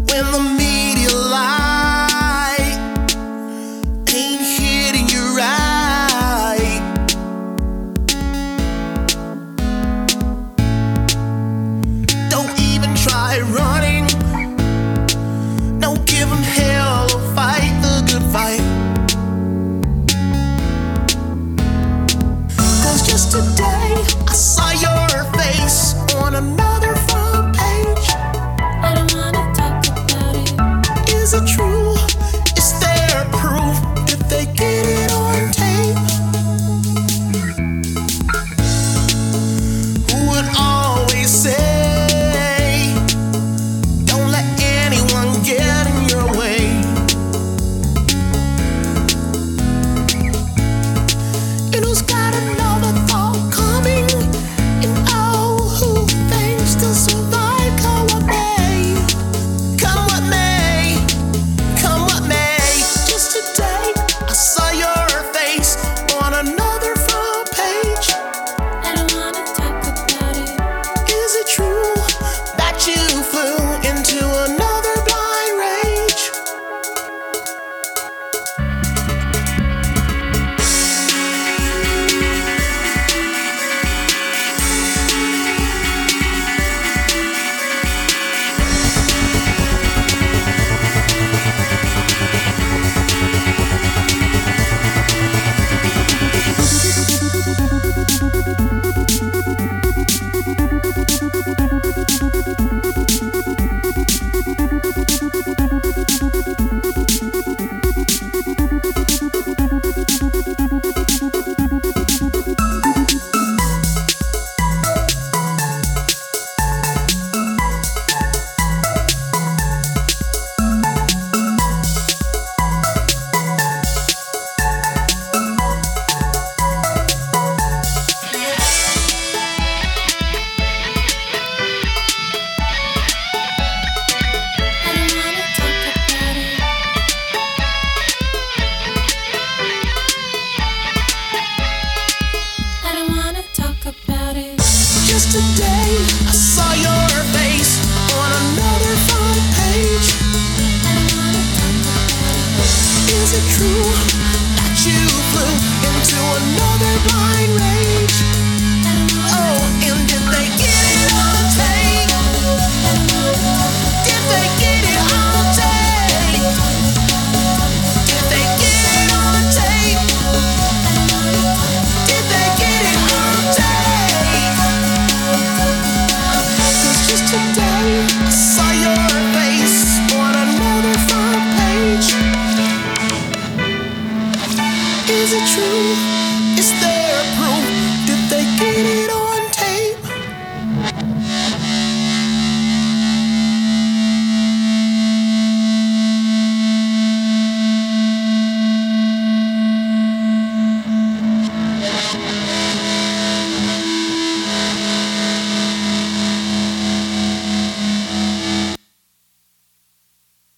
when the media light ain't hitting you right. Don't even try running. No, give 'em hell or fight the good fight. 'Cause just today I saw your face on another front page. I don't wanna talk about it. Is it true? Is there proof? Did they get it on tape? Who would always say, don't let anyone get in your way? And who's got another thought coming? And oh, who thinks to survive? Come what may, come what may, come what may. Just today, I saw your face on another front page. I don't wanna talk about it. Is it true that you flew into another blind rage? I don't wanna talk about it. Just today, I saw your face on another front page. I don't wanna talk about it. Is it true that you flew into another blind rage? Oh, and did they get it on tape? Did they get it on tape? Did they get it on tape? Did they get it on tape? 'Cause just today, I saw your face on another front page. Is it true? Is there